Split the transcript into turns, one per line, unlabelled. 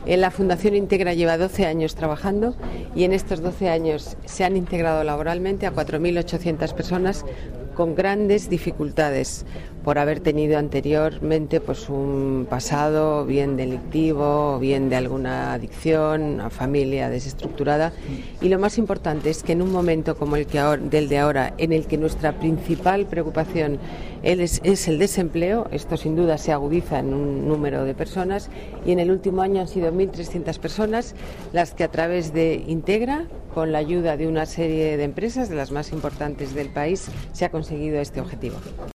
La Fundación Integra lleva 12 años trabajando y en estos 12 años se han integrado laboralmente a 4.800 personas con grandes dificultades por haber tenido anteriormente pues un pasado bien delictivo, bien de alguna adicción, una familia desestructurada, y lo más importante es que en un momento como del de ahora, en el que nuestra principal preocupación es el desempleo, esto sin duda se agudiza en un número de personas, y en el último año han sido 1.300 personas las que a través de Integra, con la ayuda de una serie de empresas, de las más importantes del país, se ha conseguido este objetivo.